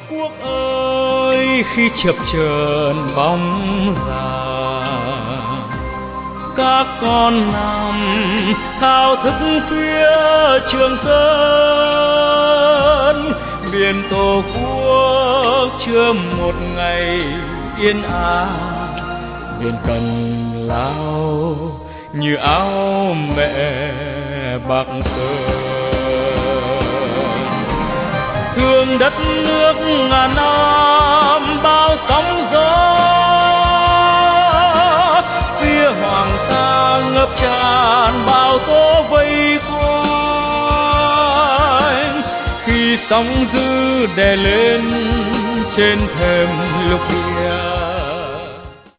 Quốc ơi, khi chập chờn bóng già, các con nằm thao thức phía Trường Sơn. Biển Tổ quốc chưa một ngày yên ả, biển Cần Lao như áo mẹ bạc sơn. Thương đất nước ngàn năm bao sóng gió, phía Hoàng Sa ngập tràn bao tố vây quanh. Khi sóng dữ đè lên trên thềm lục địa,